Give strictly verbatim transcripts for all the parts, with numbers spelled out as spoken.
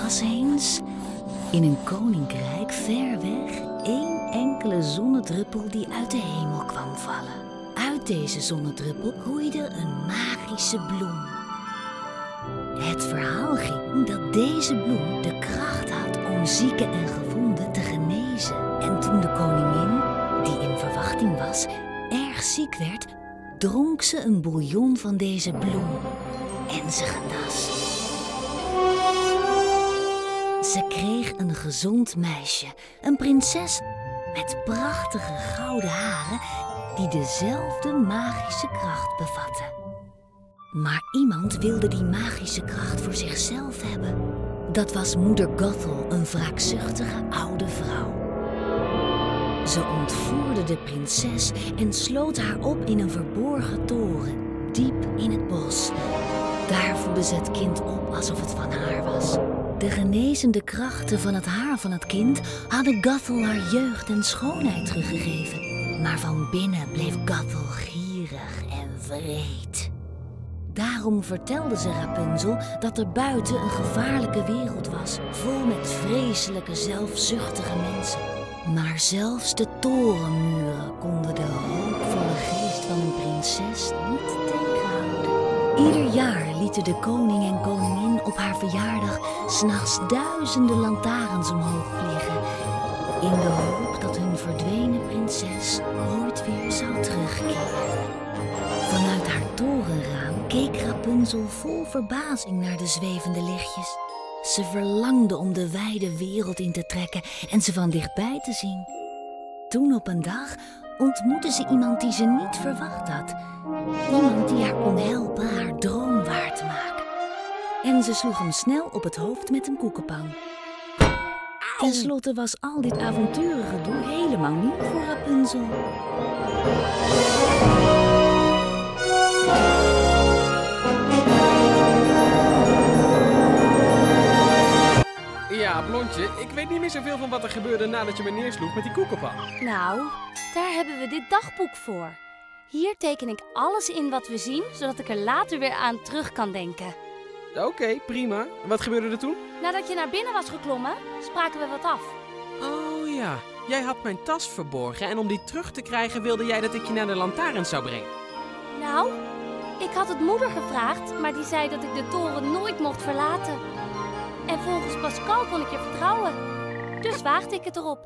was eens, in een koninkrijk ver weg, één enkele zonnedruppel die uit de hemel kwam vallen. Uit deze zonnedruppel groeide een magische bloem. Het verhaal ging dat deze bloem de kracht had om zieken en gewonden te genezen. En toen de koningin, die in verwachting was, erg ziek werd, dronk ze een bouillon van deze bloem. En ze genas. Ze kreeg een gezond meisje, een prinses met prachtige gouden haren die dezelfde magische kracht bevatte. Maar iemand wilde die magische kracht voor zichzelf hebben. Dat was moeder Gothel, een wraakzuchtige oude vrouw. Ze ontvoerde de prinses en sloot haar op in een verborgen toren, diep in het bos. Daar voedde ze het kind op alsof het van haar was. De genezende krachten van het haar van het kind hadden Gothel haar jeugd en schoonheid teruggegeven. Maar van binnen bleef Gothel gierig en wreed. Daarom vertelde ze Rapunzel dat er buiten een gevaarlijke wereld was, vol met vreselijke, zelfzuchtige mensen. Maar zelfs de torenmuren konden de hoopvolle geest van een prinses niet tegenhouden. Ieder jaar lieten de koning en koningin op haar verjaardag 's nachts duizenden lantaarns omhoog vliegen, in de hoop dat hun verdwenen prinses ooit weer zou terugkeren. Vanuit haar torenraam keek Rapunzel vol verbazing naar de zwevende lichtjes. Ze verlangde om de wijde wereld in te trekken en ze van dichtbij te zien. Toen op een dag ontmoette ze iemand die ze niet verwacht had. Iemand die haar kon helpen haar droom waar te maken. En ze sloeg hem snel op het hoofd met een koekenpan. Ten slotte was al dit avonturengedoe helemaal nieuw voor Rapunzel. Ja, Blondje, ik weet niet meer zoveel van wat er gebeurde nadat je me neersloeg met die koekenpan. Nou, daar hebben we dit dagboek voor. Hier teken ik alles in wat we zien, zodat ik er later weer aan terug kan denken. Oké, okay, prima. En wat gebeurde er toen? Nadat je naar binnen was geklommen, spraken we wat af. Oh ja, jij had mijn tas verborgen en om die terug te krijgen wilde jij dat ik je naar de lantaarns zou brengen. Nou, ik had het moeder gevraagd, maar die zei dat ik de toren nooit mocht verlaten. En volgens Pascal kon ik je vertrouwen. Dus waagde ik het erop.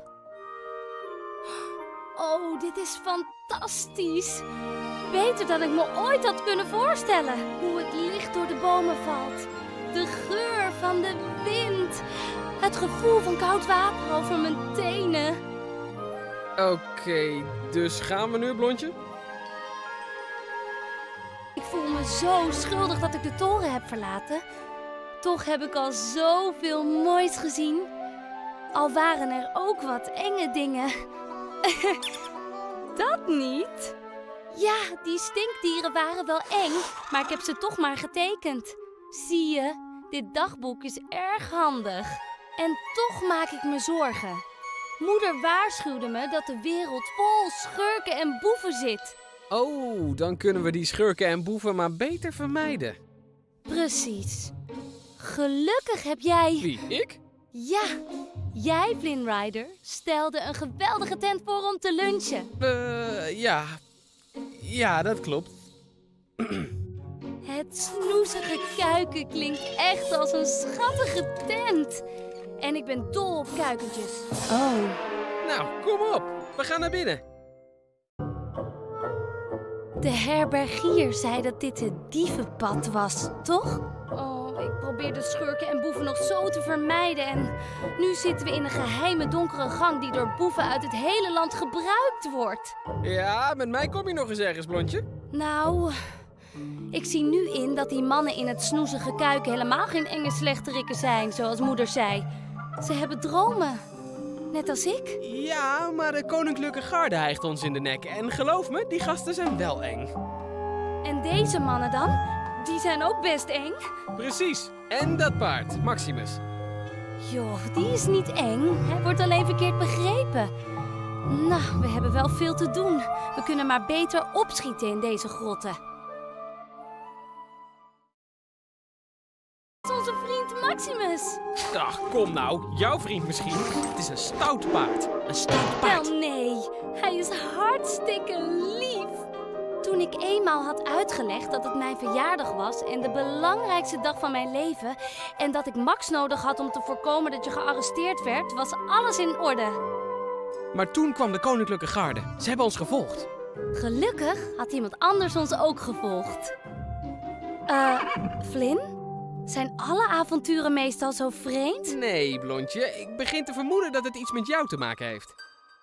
Oh, dit is fantastisch. Beter dan ik me ooit had kunnen voorstellen. Hoe het licht door de bomen valt. De geur van de wind. Het gevoel van koud water over mijn tenen. Oké, okay, dus gaan we nu, Blondje? Ik voel me zo schuldig dat ik de toren heb verlaten. Toch heb ik al zoveel moois gezien. Al waren er ook wat enge dingen. Dat niet. Ja, die stinkdieren waren wel eng, maar ik heb ze toch maar getekend. Zie je, dit dagboek is erg handig. En toch maak ik me zorgen. Moeder waarschuwde me dat de wereld vol schurken en boeven zit. Oh, dan kunnen we die schurken en boeven maar beter vermijden. Precies. Gelukkig heb jij... Wie, ik? Ja, jij, Flynn Rider, stelde een geweldige tent voor om te lunchen. Eh, uh, ja. Ja, dat klopt. Het snoezige kuiken klinkt echt als een schattige tent. En ik ben dol op kuikentjes. Oh. Nou, kom op. We gaan naar binnen. De herbergier zei dat dit het dievenpad was, toch? Oh, ik probeer de schurken en boeven nog zo te vermijden. En nu zitten we in een geheime donkere gang die door boeven uit het hele land gebruikt wordt. Ja, met mij kom je nog eens ergens, Blondje. Nou, ik zie nu in dat die mannen in het snoezige kuiken helemaal geen enge slechterikken zijn, zoals moeder zei. Ze hebben dromen. Net als ik. Ja, maar de koninklijke garde hijgt ons in de nek. En geloof me, die gasten zijn wel eng. En deze mannen dan? Die zijn ook best eng. Precies. En dat paard, Maximus. Joh, die is niet eng. Hij wordt alleen verkeerd begrepen. Nou, we hebben wel veel te doen. We kunnen maar beter opschieten in deze grotten. Als onze vriend Maximus. Ach, kom nou. Jouw vriend misschien. Het is een stout paard. Een stout paard. Wel nee, hij is hartstikke lief. Toen ik eenmaal had uitgelegd dat het mijn verjaardag was en de belangrijkste dag van mijn leven en dat ik Max nodig had om te voorkomen dat je gearresteerd werd, was alles in orde. Maar toen kwam de koninklijke garde. Ze hebben ons gevolgd. Gelukkig had iemand anders ons ook gevolgd. Eh, Flynn? Zijn alle avonturen meestal zo vreemd? Nee, blondje. Ik begin te vermoeden dat het iets met jou te maken heeft.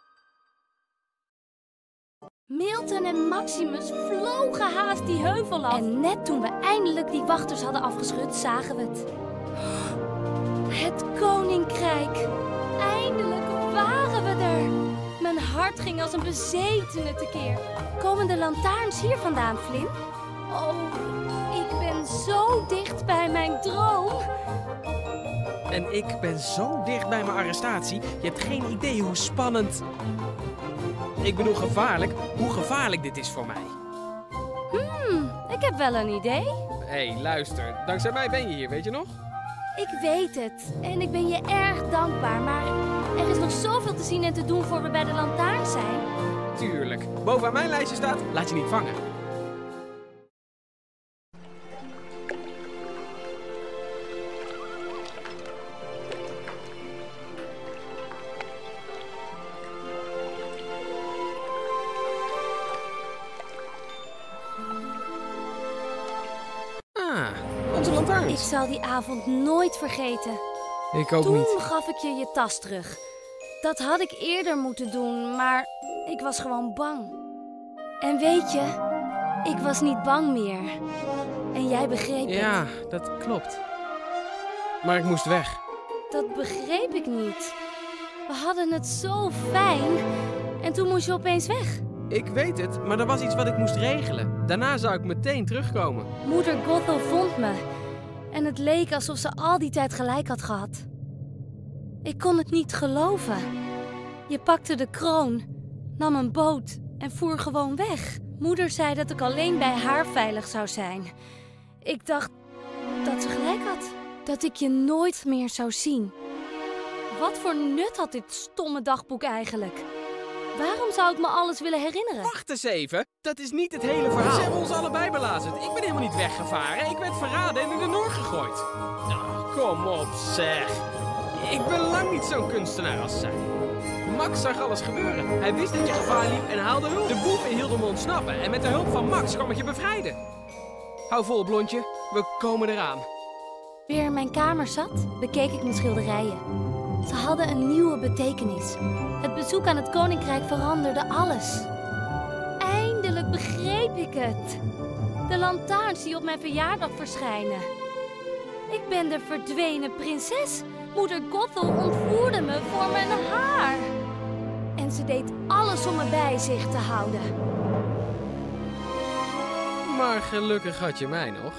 Milton en Maximus vlogen haast die heuvel af. En net toen we eindelijk die wachters hadden afgeschud, zagen we het. Het koninkrijk. Eindelijk waren we er. Mijn hart ging als een bezetene tekeer. Komen de lantaarns hier vandaan, Flynn? Oh, ik ben zo dicht bij mijn droom. En ik ben zo dicht bij mijn arrestatie. Je hebt geen idee hoe spannend... Ik bedoel gevaarlijk. Hoe gevaarlijk dit is voor mij. Hmm, ik heb wel een idee. Hé, hey, luister. Dankzij mij ben je hier, weet je nog? Ik weet het. En ik ben je erg dankbaar. Maar er is nog zoveel te zien en te doen voor we bij de lantaarn zijn. Tuurlijk. Bovenaan mijn lijstje staat, laat je niet vangen. Onze lantaarns. Ik zal die avond nooit vergeten. Ik ook Toen niet. gaf ik je je tas terug. Dat had ik eerder moeten doen, maar ik was gewoon bang. En weet je, ik was niet bang meer. En jij begreep het. Ja, dat klopt. Maar ik moest weg. Dat begreep ik niet. We hadden het zo fijn. En toen moest je opeens weg. Ik weet het, maar er was iets wat ik moest regelen. Daarna zou ik meteen terugkomen. Moeder Gothel vond me. En het leek alsof ze al die tijd gelijk had gehad. Ik kon het niet geloven. Je pakte de kroon, nam een boot en voer gewoon weg. Moeder zei dat ik alleen bij haar veilig zou zijn. Ik dacht dat ze gelijk had. Dat ik je nooit meer zou zien. Wat voor nut had dit stomme dagboek eigenlijk? Waarom zou ik me alles willen herinneren? Wacht eens even. Dat is niet het hele verhaal. Ze hebben ons allebei belazerd. Ik ben helemaal niet weggevaren. Ik werd verraden en in de Noor gegooid. Nou, kom op zeg. Ik ben lang niet zo'n kunstenaar als zij. Max zag alles gebeuren. Hij wist dat je gevaar liep en haalde hulp. De boeven hielden me ontsnappen en met de hulp van Max kwam ik je bevrijden. Hou vol, blondje. We komen eraan. Weer in mijn kamer zat, bekeek ik mijn schilderijen. Ze hadden een nieuwe betekenis. Het bezoek aan het koninkrijk veranderde alles. Eindelijk begreep ik het. De lantaarns die op mijn verjaardag verschijnen. Ik ben de verdwenen prinses. Moeder Gothel ontvoerde me voor mijn haar. En ze deed alles om me bij zich te houden. Maar gelukkig had je mij nog.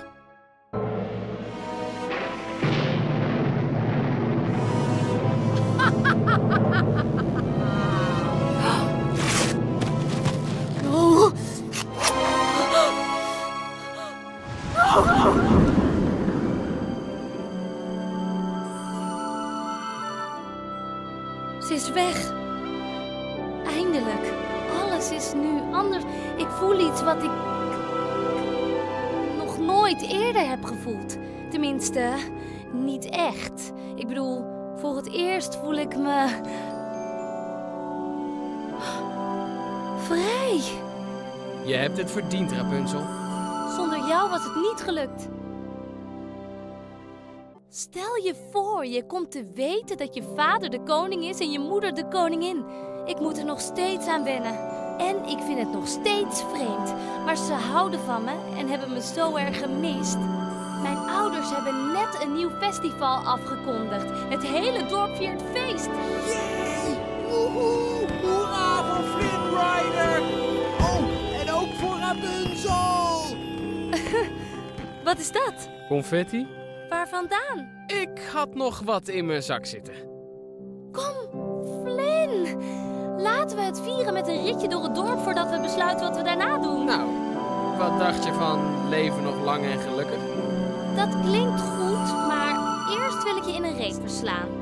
Ze is weg. Eindelijk. Alles is nu anders. Ik voel iets wat ik nog nooit eerder heb gevoeld. Tenminste, niet echt. Ik bedoel, voor het eerst voel ik me vrij. Je hebt het verdiend, Rapunzel. Zonder jou was het niet gelukt. Stel je voor, je komt te weten dat je vader de koning is en je moeder de koningin. Ik moet er nog steeds aan wennen. En ik vind het nog steeds vreemd. Maar ze houden van me en hebben me zo erg gemist. Mijn ouders hebben net een nieuw festival afgekondigd. Het hele dorp viert feest. Yay! Woehoe! Hoera voor Flynn Rider! Oh, en ook voor Rapunzel! Wat is dat? Confetti? Waar vandaan? Ik had nog wat in mijn zak zitten. Kom, Flynn! Laten we het vieren met een ritje door het dorp voordat we besluiten wat we daarna doen. Nou, wat dacht je van leven nog lang en gelukkig? Dat klinkt goed, maar reet verslaan.